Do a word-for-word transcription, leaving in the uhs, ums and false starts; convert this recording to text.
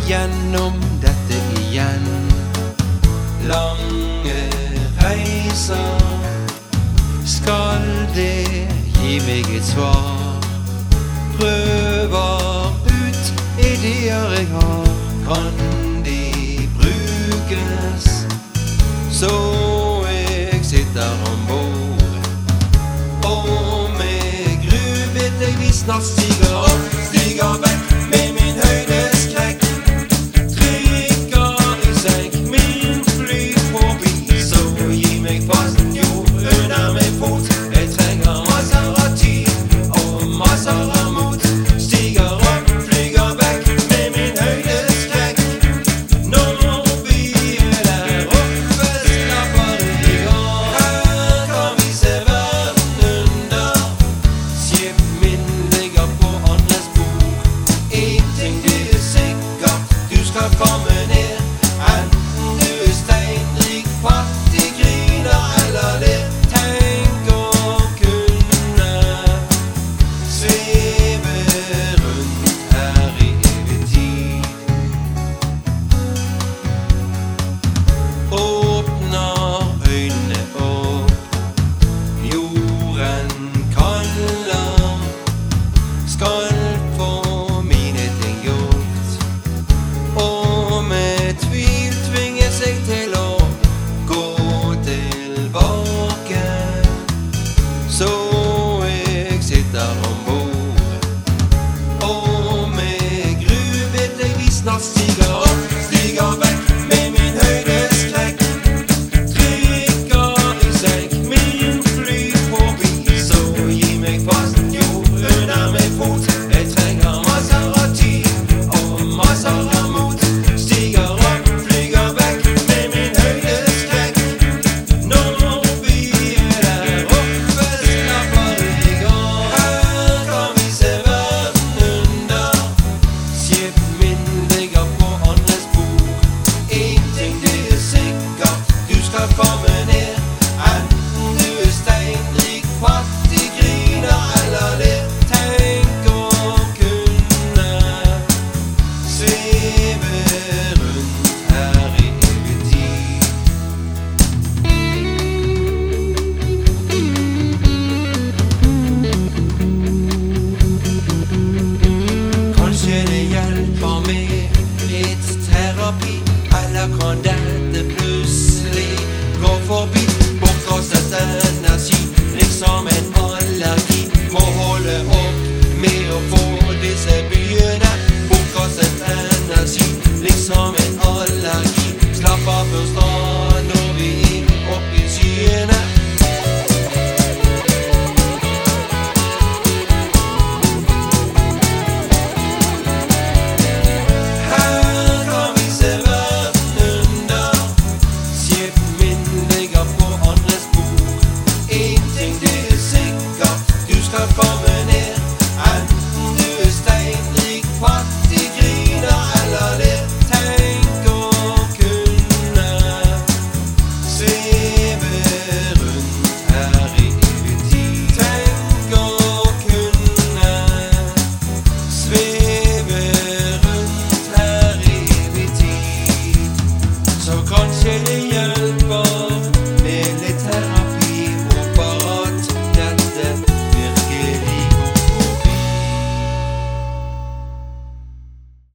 gjennom dette igjen. Lange reiser, skal det gi meg et svar? Prøver ut ideer jeg har, kan de brukes? Så jeg sitter ombord, og med gru vet jeg vi snart stiger opp, stiger vekk med min høydeskrekk. Trykker i senk, min fly forbi, så gi meg fast jord under min fot. Jeg trenger masser av tid og masser av mot. Stiger opp, flyger vekk med min høydeskrekk. Når vi er der oppe, slapper det i gang. Her kan vi se verden under. Skip min ligger på andres bord. En ting det er sikkert, du skal komme ned. Enten du er steinrik, fattig, griner eller ler. Tenk å kunne sveve rundt her i evig tid. Åpner øynene opp, jorden kaller. Skal få mine ting gjort, og med tvil tvinger seg til å gå tilbake. Så jeg sitter ombord, og med gru vet jeg vi snart stiger opp, stiger vekk med min høydeskrekk. Trykker i senk, min fly forbi, så gi meg fast jord under min fot. Jeg trenger masser av tid og masser av mot. Stiger opp, flyger vekk med min høydeskrekk. Når vi er der oppe, slapper det i gang. Her kan vi se verden under. Skip min ligger på andres bord. En ting det er sikkert, du skal komme ned. Enten du er steinrik, fattig, griner eller ler. Tenk å kunne sveve rundt her i evig tid. Kanskje det hjelper med litt terapi, eller kan dette plutselig gå forbi? Bortkastet energi, liksom en allergi. Må holde opp med å få disse byene. Bortkastet energi, liksom en allergi. Slapp av først da når vi er oppe i skyene. Her kan vi se verden under. Skip min ligger på andres bord. En ting det er sikkert, du skal komme